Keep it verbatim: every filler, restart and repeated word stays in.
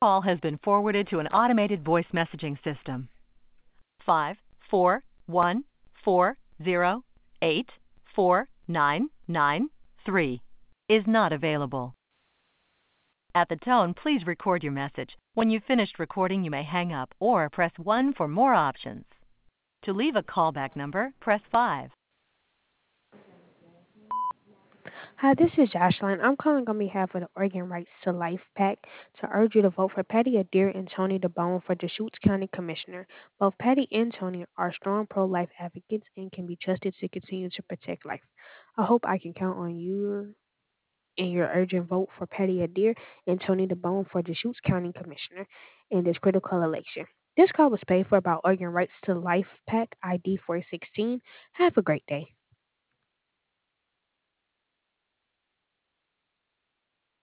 Call has been forwarded to an automated voice messaging system. Five four one four zero eight four nine nine three is not available. At the tone, please record your message. When you've finished recording, you may hang up or press one for more options. To leave a callback number, press five. Hi, this is Jocelyn. I'm calling on behalf of the Oregon Rights to Life PAC to urge you to vote for Patty Adair and Tony DeBone for Deschutes County Commissioner. Both Patty and Tony are strong pro-life advocates and can be trusted to continue to protect life. I hope I can count on you in your urgent vote for Patty Adair and Tony DeBone for Deschutes County Commissioner in this critical election. This call was paid for by Oregon Rights to Life PAC I D four sixteen. Have a great day.